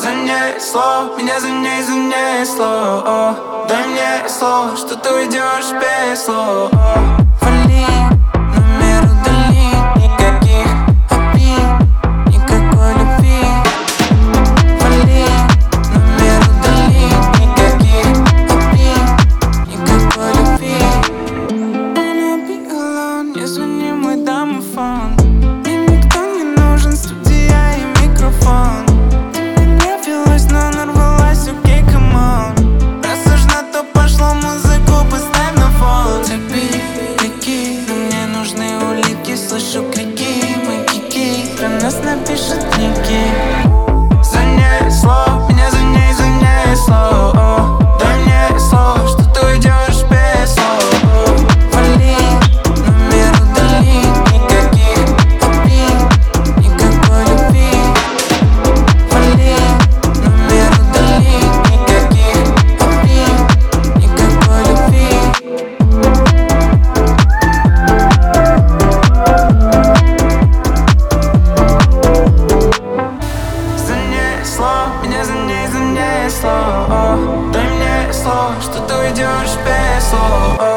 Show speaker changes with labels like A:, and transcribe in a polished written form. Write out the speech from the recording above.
A: Занесло, меня за ней занесло. Дай мне слово, что ты уйдешь без слов. Вали, номер удали, никаких обид, никакой любви. Вали, номер удали, никаких обид, никакой любви. Wanna be alone, не звони мой домофон. Мне никто не нужен, студия и микрофон. Но нарвалась, окей, come on. Раз уж на то пошло, музыку поставь на фон. Цепи, клики, но мне нужны улики. Слышу крики, мы кики, про нас напишут книги. Занесло, меня за ней занесло. Дай мне слово, что ты уйдешь без слов. Вали, номер удали, никаких обид, никакой любви. Вали, номер удали, никаких обид, никакой любви. Занесло, меня за ней занесло. Дай мне слово, что ты уйдешь без слов.